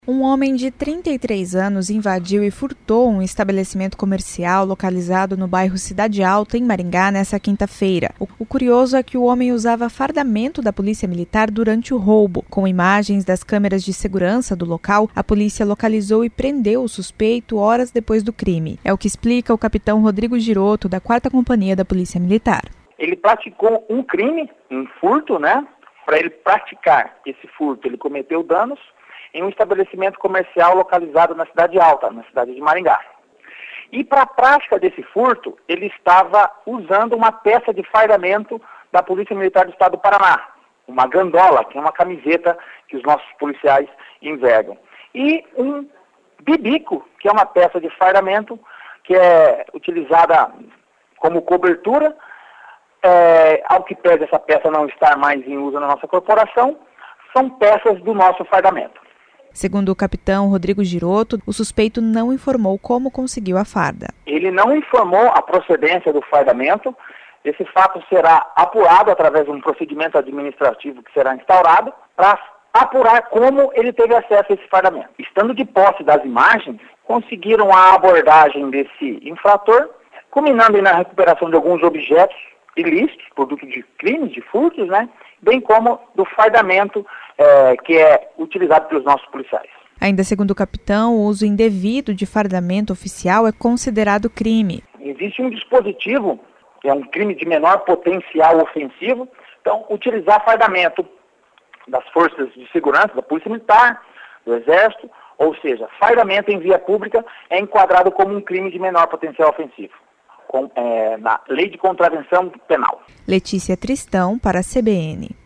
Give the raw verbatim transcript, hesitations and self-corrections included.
Um homem de trinta e três anos invadiu e furtou um estabelecimento comercial localizado no bairro Cidade Alta, em Maringá, nesta quinta-feira. O curioso é que o homem usava fardamento da Polícia Militar durante o roubo. Com imagens das câmeras de segurança do local, a polícia localizou e prendeu o suspeito horas depois do crime. É o que explica o capitão Rodrigo Giroto, da quarta Companhia da Polícia Militar. Ele praticou um crime, um furto, né? Para ele praticar esse furto, ele cometeu danos em um estabelecimento comercial localizado na Cidade Alta, na cidade de Maringá. E para a prática desse furto, ele estava usando uma peça de fardamento da Polícia Militar do Estado do Paraná, uma gandola, que é uma camiseta que os nossos policiais envergam. E um bibico, que é uma peça de fardamento que é utilizada como cobertura. É, ao que pese essa peça não estar mais em uso na nossa corporação, são peças do nosso fardamento. Segundo o capitão Rodrigo Giroto, o suspeito não informou como conseguiu a farda. Ele não informou a procedência do fardamento. Esse fato será apurado através de um procedimento administrativo que será instaurado para apurar como ele teve acesso a esse fardamento. Estando de posse das imagens, conseguiram a abordagem desse infrator, culminando na recuperação de alguns objetos ilícitos, produto de crimes, de furtos, né? Bem como do fardamento é, que é utilizado pelos nossos policiais. Ainda segundo o capitão, o uso indevido de fardamento oficial é considerado crime. Existe um dispositivo, que é um crime de menor potencial ofensivo, então utilizar fardamento das forças de segurança, da Polícia Militar, do Exército, ou seja, fardamento em via pública é enquadrado como um crime de menor potencial ofensivo. Com, é, na Lei de Contravenção Penal. Letícia Tristão, para a C B N.